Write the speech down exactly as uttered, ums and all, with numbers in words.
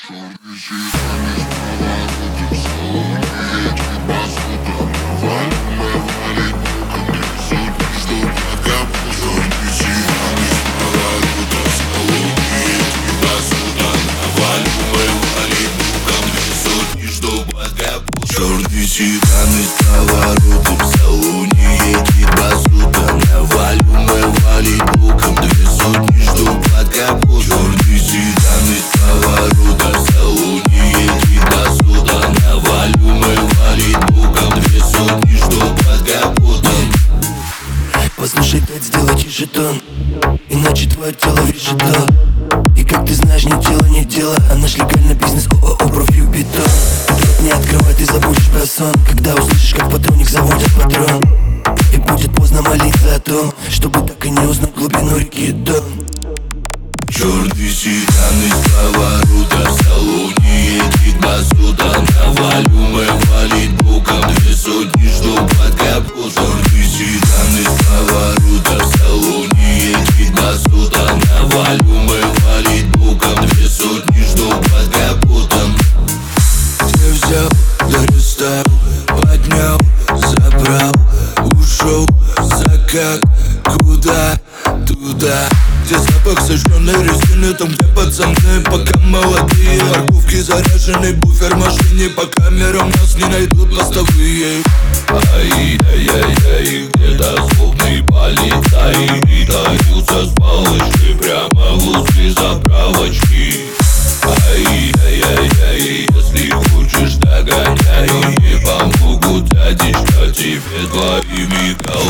Черный седан из поворота, в салоне едет базука. Навалю мы валить боком, две сотни жду под капотом. Черный седан из поворота, в салоне едет базука. Навалю мы валить боком, две сотни жду под капотом. Послушай, Тед, сделай тише тон, иначе твое тело врежет то. И как ты знаешь, ни тело, ни дело, а наш легальный бизнес ООО «Профью Бетон». Рот не открывай, ты забудешь про сон, когда услышишь, как патроник заводит патрон. И будет поздно молиться о том, чтобы так и не узнать глубину реки Дон. Черный седан из поворота, в салоне едет базука. Навалю мы валить боком, две сотни жду под капотом. Черный седан из поворота, в салоне едет базука. Навалю мы валить боком, две сотни жду под капотом. Где взял, да расставил, поднял, забрал, ушел, закат, куда, туда. Где запах сожженной резины, там где пацаны пока молодые. Парковки заряженный буфер в машине, по камерам нас не найдут постовые. Ай-яй-яй-яй, где-то злобный полицай притаился с палочкой прямо возле заправочки. Ай-яй-яй-яй, если хочешь догоняй, не помогут, дядечка, тебе твоими головами.